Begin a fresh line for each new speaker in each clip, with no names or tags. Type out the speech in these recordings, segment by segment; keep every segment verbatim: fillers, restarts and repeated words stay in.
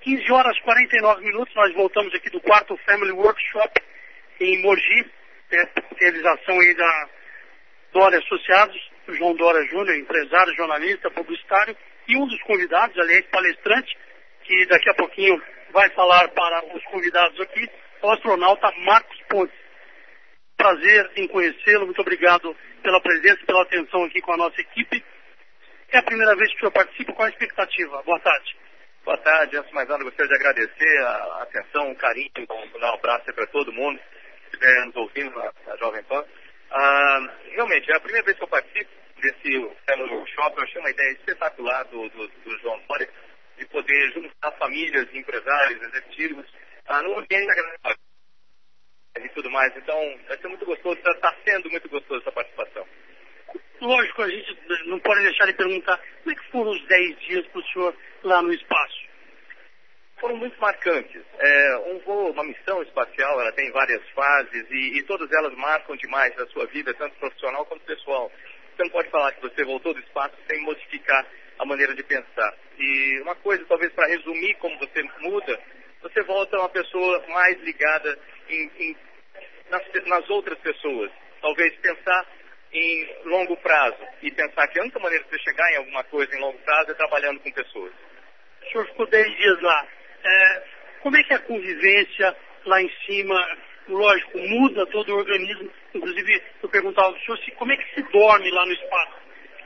quinze horas e quarenta e nove minutos, nós voltamos aqui do quarto Family Workshop em Mogi, realização aí da Dória Associados, o João Dória Júnior, empresário, jornalista, publicitário, e um dos convidados, aliás, palestrante, que daqui a pouquinho vai falar para os convidados aqui, é o astronauta Marcos Pontes. Prazer em conhecê-lo, muito obrigado pela presença e pela atenção aqui com a nossa equipe. É a primeira vez que o senhor participa, qual a expectativa? Boa tarde.
Boa tarde, antes de mais nada, gostaria de agradecer a atenção, o carinho, vou dar um abraço para todo mundo que estiver nos ouvindo na, na Jovem Pan. Ah, realmente, é a primeira vez que eu participo desse Family Workshop. Eu achei uma ideia espetacular do, do, do João Dória, de poder juntar famílias, empresários, executivos, ah, no ambiente agradável e tudo mais. Então, vai ser muito gostoso, está sendo muito gostoso essa participação.
Lógico, a gente não pode deixar de perguntar, como é que foram os dez dias para o senhor lá no espaço?
Foram muito marcantes. É, um voo, uma missão espacial, ela tem várias fases e, e todas elas marcam demais a sua vida, tanto profissional quanto pessoal. Você não pode falar que você voltou do espaço sem modificar a maneira de pensar. E uma coisa, talvez para resumir como você muda, você volta uma pessoa mais ligada em, em, nas, nas outras pessoas. Talvez pensar em longo prazo e pensar que a única maneira de você chegar em alguma coisa em longo prazo é trabalhando com pessoas.
O senhor ficou dez dias lá. É, como é que é a convivência lá em cima? Lógico, muda todo o organismo. Inclusive, eu perguntava ao senhor se, como é que se dorme lá no espaço?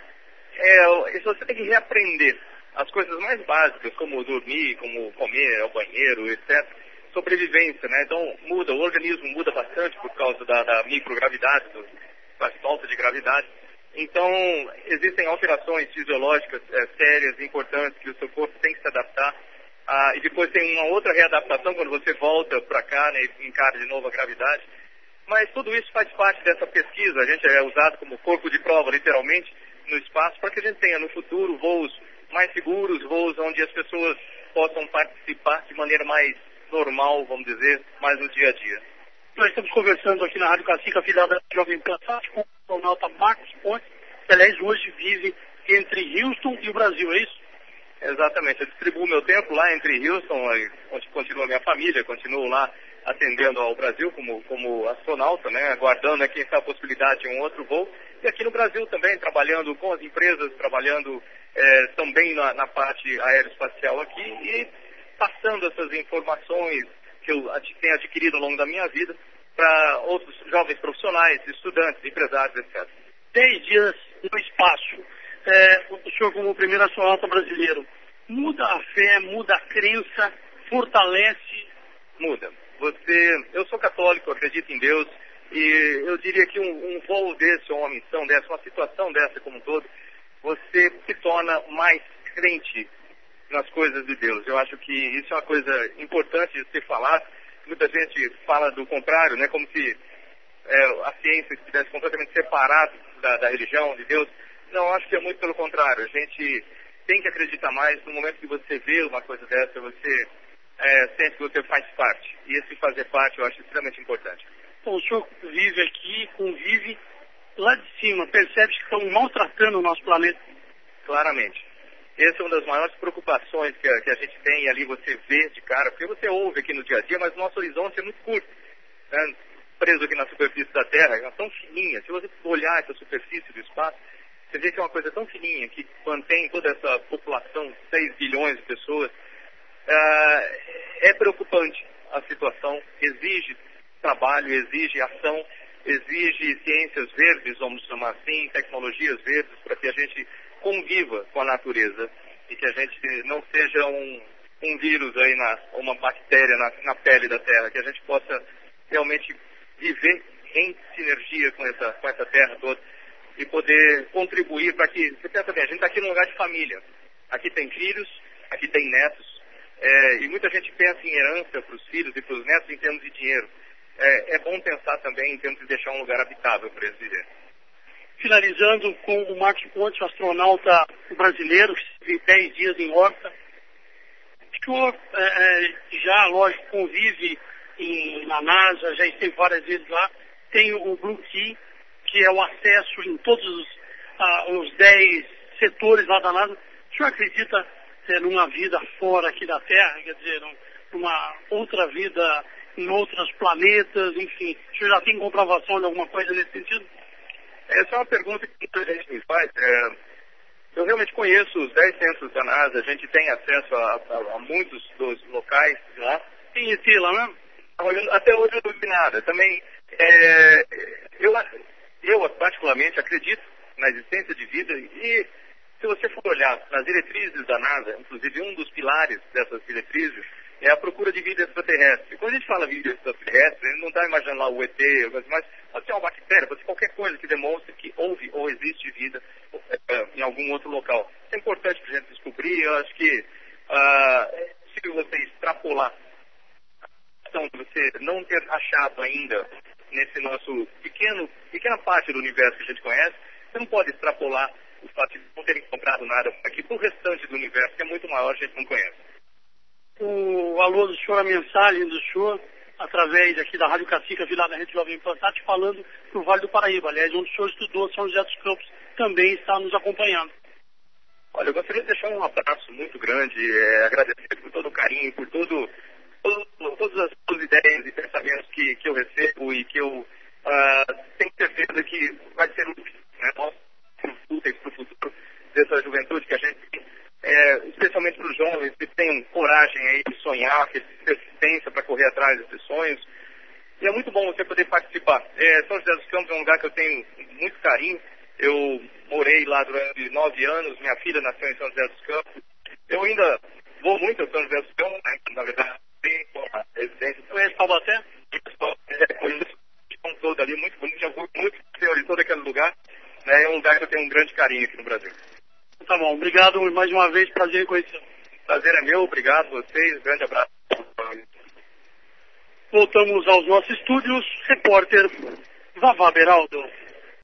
É, você tem que reaprender as coisas mais básicas, como dormir, como comer, ao banheiro, etcétera. Sobrevivência, né? Então, muda, o organismo muda bastante por causa da, da microgravidade, do, da falta de gravidade. Então, existem alterações fisiológicas é, sérias, importantes, que o seu corpo tem que se adaptar. Ah, e depois tem uma outra readaptação quando você volta para cá, né, e encara de novo a gravidade. Mas tudo isso faz parte dessa pesquisa. A gente é usado como corpo de prova, literalmente, no espaço, para que a gente tenha no futuro voos mais seguros, voos onde as pessoas possam participar de maneira mais normal, vamos dizer, mais no dia a dia.
Nós estamos conversando aqui na Rádio Cacica, afiliada da Jovem Pan, com o astronauta Marcos Pontes, que, aliás, hoje vive entre Houston e o Brasil, é isso?
Exatamente. Eu distribuo meu tempo lá entre Houston, onde continua a minha família, continuo lá atendendo ao Brasil como, como astronauta, né, aguardando aqui essa possibilidade de um outro voo. E aqui no Brasil também, trabalhando com as empresas, trabalhando é, também na, na parte aeroespacial aqui e passando essas informações que eu tenho adquirido ao longo da minha vida para outros jovens profissionais, estudantes, empresários, etcétera.
Dez dias no espaço. É, o senhor, como o primeiro astronauta brasileiro, muda a fé, muda a crença, fortalece?
Muda. Você, eu sou católico, acredito em Deus, e eu diria que um, um voo desse, ou uma missão dessa, uma situação dessa como um todo, você se torna mais crente nas coisas de Deus. Eu acho que isso é uma coisa importante de ser falado. Muita gente fala do contrário, né, como se é, a ciência estivesse completamente separada da, da religião, de Deus. Não, acho que é muito pelo contrário. A gente tem que acreditar mais. No momento que você vê uma coisa dessa, você é, sente que você faz parte. E esse fazer parte eu acho extremamente importante.
Bom, o senhor vive aqui, convive lá de cima, percebe que estão maltratando o nosso planeta?
Claramente. Essa é uma das maiores preocupações que a, que a gente tem, e ali você vê de cara, porque você ouve aqui no dia a dia, mas o nosso horizonte é muito curto. Né? Preso aqui na superfície da Terra, é tão fininha. Se você olhar essa superfície do espaço, você vê que é uma coisa tão fininha que mantém toda essa população, seis bilhões de pessoas. Uh, é preocupante a situação, exige trabalho, exige ação, exige ciências verdes, vamos chamar assim, tecnologias verdes, para que a gente conviva com a natureza e que a gente não seja um, um vírus aí, na, uma bactéria na, na pele da Terra, que a gente possa realmente viver em sinergia com essa, com essa Terra toda e poder contribuir para que, você pensa bem, a gente está aqui num lugar de família, aqui tem filhos, aqui tem netos, é, e muita gente pensa em herança para os filhos e para os netos em termos de dinheiro. É, é bom pensar também em termos de deixar um lugar habitável para eles viverem.
Finalizando com o Marcos Pontes, o astronauta brasileiro, que vive dez dias em órbita. O senhor é, é, já, lógico, convive em, na NASA, já esteve várias vezes lá. Tem o Blue Key, que é o acesso em todos os, ah, os dez setores lá da NASA. O senhor acredita é, numa vida fora aqui da Terra, quer dizer, numa outra vida em outros planetas, enfim. O senhor já tem comprovação de alguma coisa nesse sentido?
Essa é uma pergunta que muita gente me faz. É, eu realmente conheço os dez centros da NASA, a gente tem acesso a, a, a muitos dos locais lá.
Tem E T lá, né?
Até hoje eu não vi nada. Também, é, eu, eu particularmente acredito na existência de vida e se você for olhar nas diretrizes da NASA, inclusive um dos pilares dessas diretrizes é a procura de vida extraterrestre. Quando a gente fala vida extraterrestre, a gente não está imaginando lá o E T, mas pode ser uma bactéria, pode ser qualquer coisa que demonstre que houve ou existe vida em algum outro local. Isso é importante para a gente descobrir. Eu acho que uh, se você extrapolar a questão de você não ter achado ainda nesse nosso pequeno, pequena parte do universo que a gente conhece, você não pode extrapolar o fato de não ter encontrado nada aqui para o restante do universo, que é muito maior, a gente não conhece.
O alô do senhor, a mensagem do senhor, através aqui da Rádio Cacica, Vila da Rede Jovem Pan, está te falando do Vale do Paraíba. Aliás, onde o senhor estudou, São José dos Campos, também está nos acompanhando.
Olha, eu gostaria de deixar um abraço muito grande, é, agradecer por todo o carinho, por todo, todo, todas as suas ideias e pensamentos que, que eu recebo e que eu uh, tenho certeza que vai ser útil, né? Úteis para o futuro dessa juventude que a gente tem, é, especialmente para os jovens que tenham coragem aí de sonhar, que tenham persistência para correr atrás desses sonhos. E é muito bom você poder participar. É, São José dos Campos é um lugar que eu tenho muito carinho. Eu morei lá durante nove anos, minha filha nasceu em São José dos Campos. Eu ainda vou muito a São José dos Campos, né? Na verdade, tenho uma residência.
Conhece Taubaté?
É, conheço o todo ali, muito bonito, já fui muito em todo aquele lugar. Né? É um lugar que eu tenho um grande carinho aqui no Brasil.
Tá bom, obrigado mais uma vez, prazer em conhecer.
Prazer é meu, obrigado a vocês, grande abraço.
Voltamos aos nossos estúdios, repórter Vavá Beraldo.